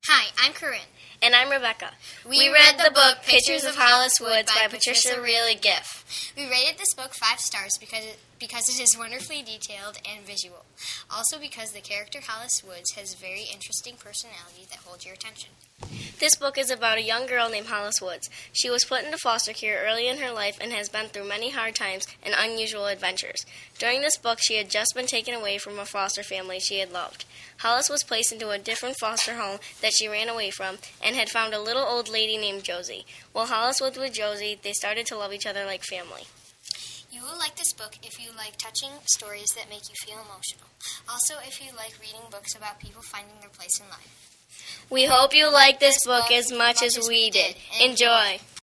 Hi, I'm Corinne. And I'm Rebecca. We read the book Pictures of Hollis Woods by Patricia Really Giff. We rated this book 5 stars because it is wonderfully detailed and visual. Also because the character Hollis Woods has a very interesting personality that holds your attention. This book is about a young girl named Hollis Woods. She was put into foster care early in her life and has been through many hard times and unusual adventures. During this book, she had just been taken away from a foster family she had loved. Hollis was placed into a different foster home that she ran away from and had found a little old lady named Josie. While Hollis was with Josie, they started to love each other like family. You will like this book if you like touching stories that make you feel emotional. Also, if you like reading books about people finding their place in life. We hope you like this book as much as we did. Enjoy!